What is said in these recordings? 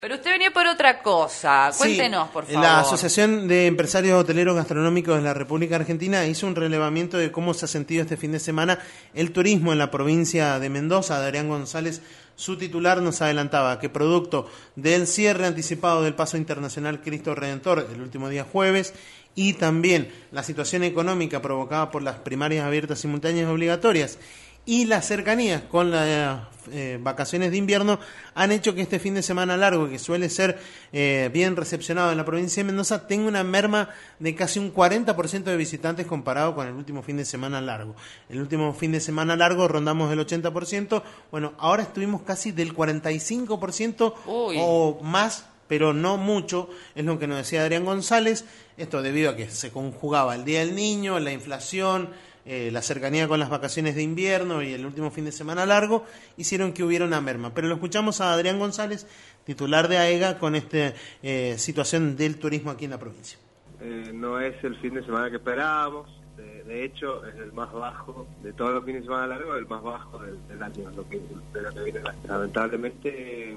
Pero usted venía por otra cosa. Cuéntenos, Sí, por favor. la Asociación de Empresarios Hoteleros Gastronómicos de la República Argentina hizo un relevamiento de cómo se ha sentido este fin de semana el turismo en la provincia de Mendoza. Adrián González, su titular, nos adelantaba que producto del cierre anticipado del Paso Internacional Cristo Redentor el último día jueves y también la situación económica provocada por las primarias abiertas simultáneas y obligatorias y las cercanías con las vacaciones de invierno han hecho que este fin de semana largo, que suele ser bien recepcionado en la provincia de Mendoza, tenga una merma de casi un 40% de visitantes comparado con el último fin de semana largo. El último fin de semana largo rondamos el 80%, bueno, ahora estuvimos casi del 45% Uy. o más, pero no mucho, es lo que nos decía Adrián González, esto debido a que se conjugaba el Día del Niño, la inflación, la cercanía con las vacaciones de invierno y el último fin de semana largo, hicieron que hubiera una merma. Pero lo escuchamos a Adrián González, titular de AEGA, con esta situación del turismo aquí en la provincia. No es el fin de semana que esperábamos, de hecho es el más bajo de todos los fines de semana largos, el más bajo del año, de lo que viene. Lamentablemente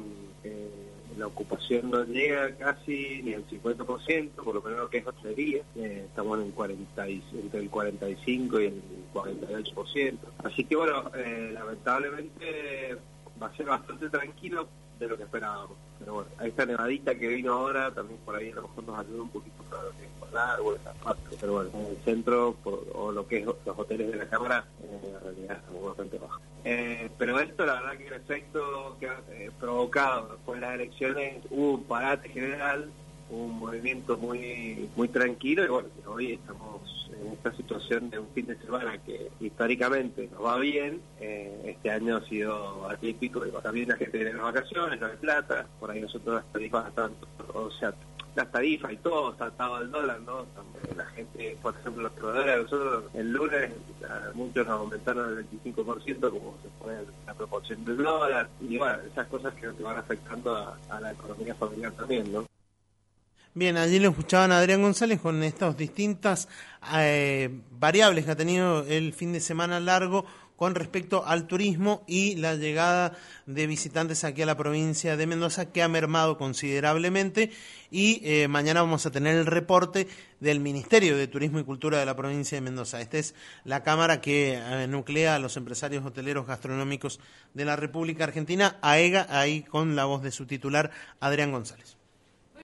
la ocupación no llega casi ni al 50%, por lo menos lo que es hotelería, estamos entre el 45 y el 48%. Así que bueno, lamentablemente va a ser bastante tranquilo de lo que esperábamos. Pero bueno, a esta nevadita que vino ahora, también por ahí a lo mejor nos ayuda un poquito para lo que es el árbol, esa parte. Pero bueno, en el centro, o lo que es los hoteles de la Cámara, en realidad estamos bastante bajos. Pero esto, la verdad que el efecto que ha provocado después de las elecciones, hubo un parate general, un movimiento muy tranquilo, y bueno, hoy estamos en esta situación de un fin de semana que históricamente nos va bien. Este año ha sido atípico, y también la gente tiene las vacaciones, no hay plata, por ahí nosotros las tarifas están, o sea, las tarifas y todo está atado al dólar, ¿no? También la gente, por ejemplo, los proveedores, nosotros el lunes muchos nos aumentaron el 25%, como se pone la proporción del dólar, y bueno, esas cosas que van afectando a la economía familiar también, ¿no? Bien, allí lo escuchaban a Adrián González con estas distintas variables que ha tenido el fin de semana largo con respecto al turismo y la llegada de visitantes aquí a la provincia de Mendoza, que ha mermado considerablemente, y mañana vamos a tener el reporte del Ministerio de Turismo y Cultura de la provincia de Mendoza. Esta es la cámara que nuclea a los empresarios hoteleros gastronómicos de la República Argentina, AEGA, ahí con la voz de su titular, Adrián González.